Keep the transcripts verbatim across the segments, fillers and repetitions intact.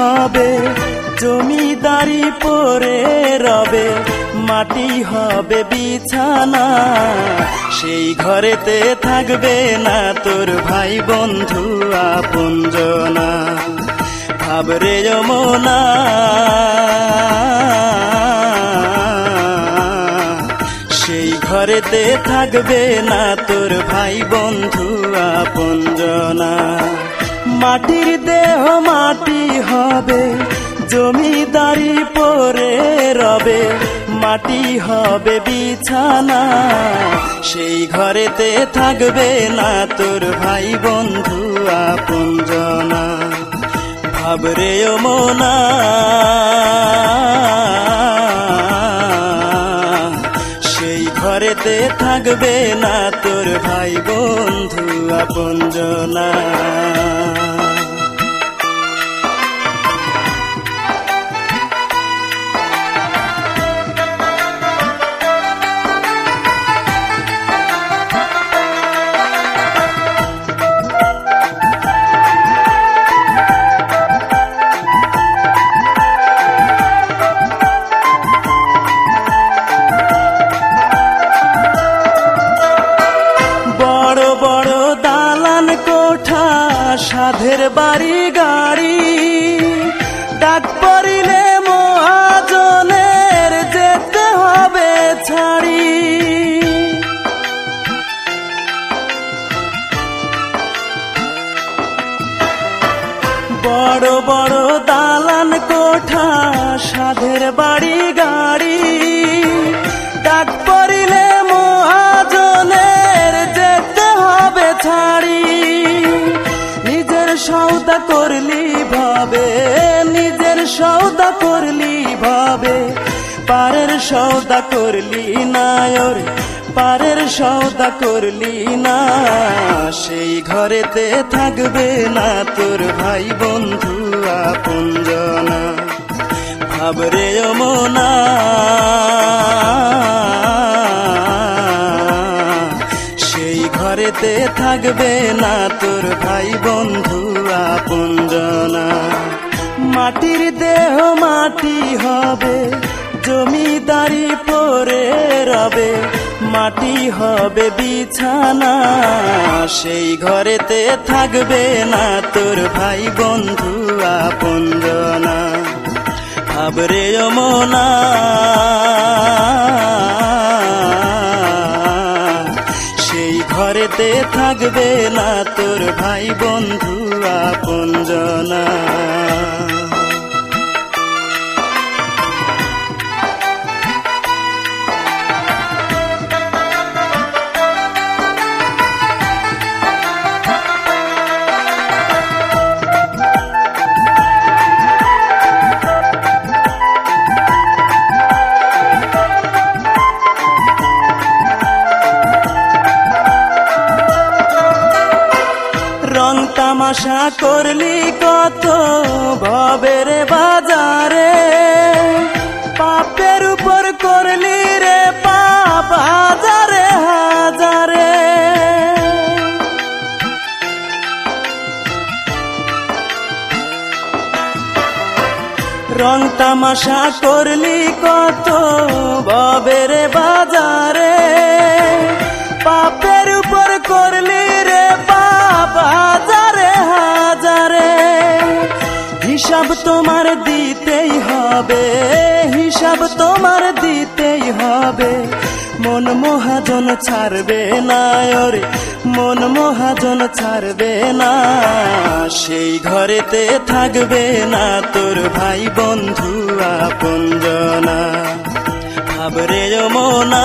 হবে জমিদারি পরে রবে, মাটি হবে বিছানা, সেই ঘরেতে থাকবে না তোর ভাই বন্ধু আপনজনা। ভাবরে যমুনা সেই ঘরেতে থাকবে না তোর ভাই বন্ধু আপনজনা। মাটির দেহ মাটি হবে জমিদারি পরে রবে, মাটি হবে বিছানা, সেই ঘরেতে থাকবে না তোর ভাই বন্ধু আপনজনা। ভাবরে যমুনা সেই ঘরেতে থাকবে না তোর ভাই বন্ধু আপনজনা। সাধের বাড়ি গাড়ি ডাক পড়িলে মহাজনের যেতে হবে ছাড়ি। বড় বড় দালান কোঠা সাধের বাড়ি গাড়ি ডাক পড়িলে মহাজনের যেতে হবে ছাড়ি। সৌদা করলি ভাবে নিজের সৌদা করলি ভাবে, পারের সৌদা করলি না ওরে পারের সৌদা করলি না, সেই ঘরেতে থাকবে না তোর ভাই বন্ধু আপনজনা। ভাবরে যমুনা ঘরেতে থাকবে না তোর ভাই বন্ধু আপনজনা। মাটির দেহ মাটি হবে জমিদারি পরে রবে, মাটি হবে বিছানা, সেই ঘরেতে থাকবে না তোর ভাই বন্ধু আপনজনা। ভাবরে যমুনা ঘরেতে থাকবে না তোর ভাই বন্ধু আপনজনা। রং তামাশা করলি কত ভবের বাজারে, পাপের উপর করলি রে পাপ হাজারে হাজারে। রং তামাশা করলি কত ভবের বাজারে, পাপের উপর করলি রে পাপ হাজারে হাজারে। হিসাব তোমার দিতেই হবে হিসাব তোমার দিতেই হবে, মন মহাজন ছাড়বে না ওরে মন মহাজন ছাড়বে না, সেই ঘরেতে থাকবে না তোর ভাই বন্ধু আপনজনা। ভাবরে যমুনা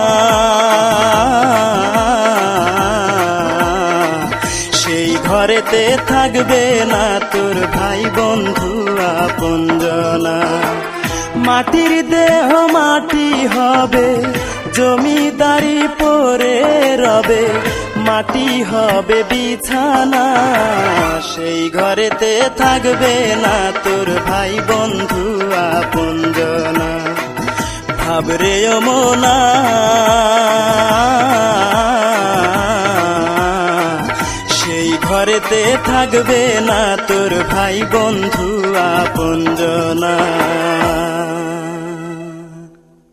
সেই ঘরেতে থাকবে না তোর ভাই বন্ধু আপনজনা। মাটির দেহ মাটি হবে জমিদারি পরে রবে, মাটি হবে বিছানা, সেই ঘরেতে থাকবে না তোর ভাই বন্ধু আপনজনা। ভাবরে যমুনা সেই ঘরেতে থাকবে না তোর ভাই বন্ধু আপনজনা।